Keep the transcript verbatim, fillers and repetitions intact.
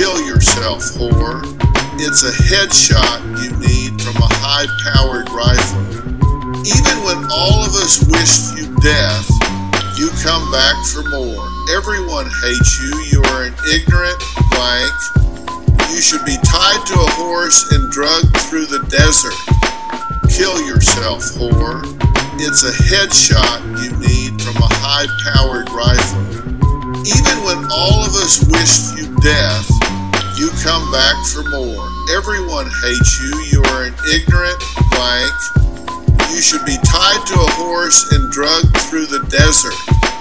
Kill yourself, whore. It's a headshot you need from a high-powered rifle. Even when all of us wished you death, you come back for more. Everyone hates you. You are an ignorant blank. You should be tied to a horse and drugged through the desert. Kill yourself, whore. It's a headshot you need from a high-powered rifle. Even when all of us wished you death, you come back for more. Everyone hates you. You are an ignorant blank. You should be tied to a horse and drugged through the desert.